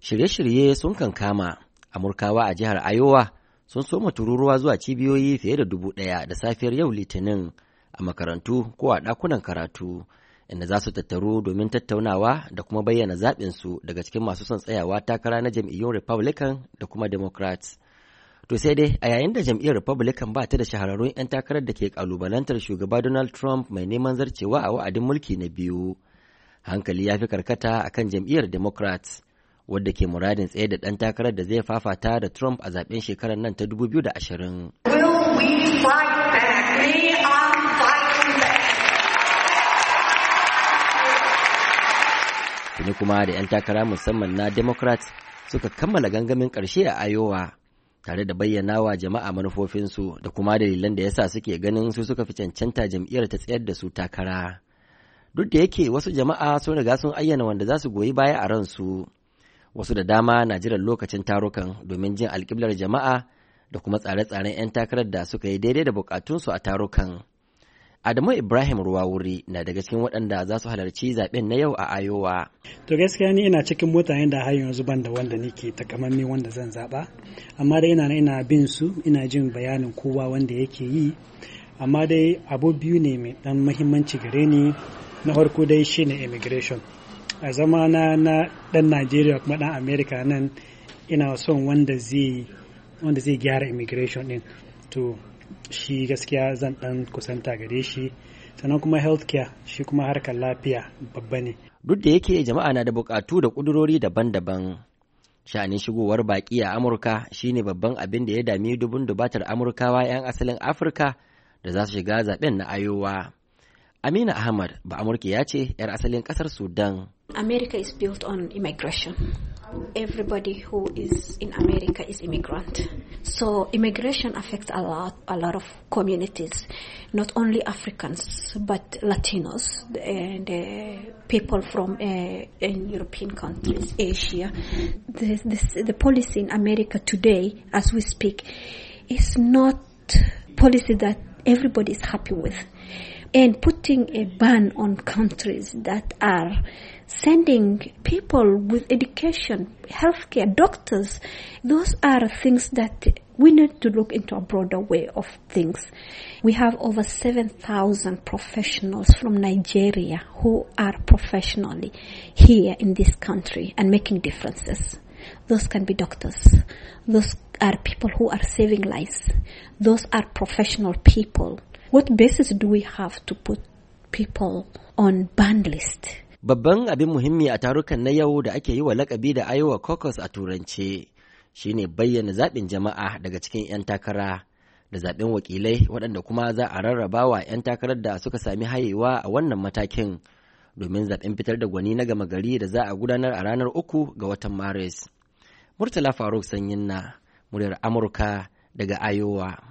Shirye-shirye sun kankama. Amurkawa a jihar Iowa sun soma tururuwa zuwa cibiyoyi fiye da 1,000 da safiyar yau Litinin a makarantu ko a ɗakunan karatu, inda za su tattaru domin tattaunawa da kuma bayyana zaɓinsu daga cikin masu son tsayawa takara na jam'iyyun Republican da kuma Democrats. To sai dai a yayin da jam'iyyar Republican ba ta da shahararrun 'yan takarar da ke kalubalantar shugaba Donald Trump mai neman zarcewa a wa'adin mulki na biyu, hankali ya fi karkata akan jam'iyyar Democrats, wadda ke muradin tsaye da ɗan takarar da zai fafata da Trump a zaben shekarar nan ta 2020. Tuni kuma da 'yan takara musamman na Democrats suka kammala gangamin ƙarshe a Iowa, tare da bayyana wa jama'a manufofinsu da kuma dalilan da yasa suke ganin su suka fi cancanta jam'iyyar ta tsayar da su takara. Duk da yake wasu jama'a sun riga sun ayyana wanda za su goyi baya a ransu, wasu da dama na jiran lokacin tarukan domin jin alƙiblar jama'a da kuma tsare-tsaren 'yan takarar da suka yi daidai da bukatunsu a tarukan. Adamu Ibrahim Ruwawuri na daga cikin waɗanda za su halarci zaɓen na yau a Iowa. To gaskiya ni ina cikin mutanen da har yanzu ban da wanda nake takamaiman wanda zan zaɓa, amma dai ina bin su, ina jin bayanin kowa wanda yake yi, amma dai abu biyu ne mai ɗan muhimmanci gare ni. Na farko dai shine immigration. A zama na ɗan Najeriya kuma ɗan America nan, ina son wanda zai gyara immigration ɗin. To shi gaskiya zan ɗan kusanta gare shi. Sannan kuma healthcare, shi kuma harkar lafiya babba ne. Duk da yake jama'a na da buƙatu da ƙudurori daban-daban, sha'anin shigowar baƙi a Amurka shine babban abin da ya dami dubun dubatar Amurkawa 'yan asalin Afirka da za su shiga zaben na Iowa. Amina Ahmad ba Amurka ya ce 'yar asalin ƙasar Sudan. America is built on immigration. Everybody who is in America is immigrant. So immigration affects a lot of communities, not only Africans, but Latinos and people from in European countries, Asia. The policy in America today, as we speak, is not policy that everybody is happy with. And putting a ban on countries that are sending people with education, healthcare, doctors, those are things that we need to look into a broader way of things. We have over 7,000 professionals from Nigeria who are professionally here in this country and making differences. Those can be doctors. Those are people who are saving lives. Those are professional people. What basis do we have to put people on banned list? Babban abin muhimmi a tarukan na yau da ake yi wa lakabi da Iowa Caucus a turance shine bayyana zaɓin jama'a daga cikin 'yan takara da zaɓen wakilai waɗanda kuma za a rarraba wa 'yan takarar da suka sami hayewa a wannan matakin domin zaɓen fitar da gwani na gama gari da za a gudanar a ranar 3 ga watan Maris. Murtala Faruk Sanyin na muryar Amurka daga Iowa.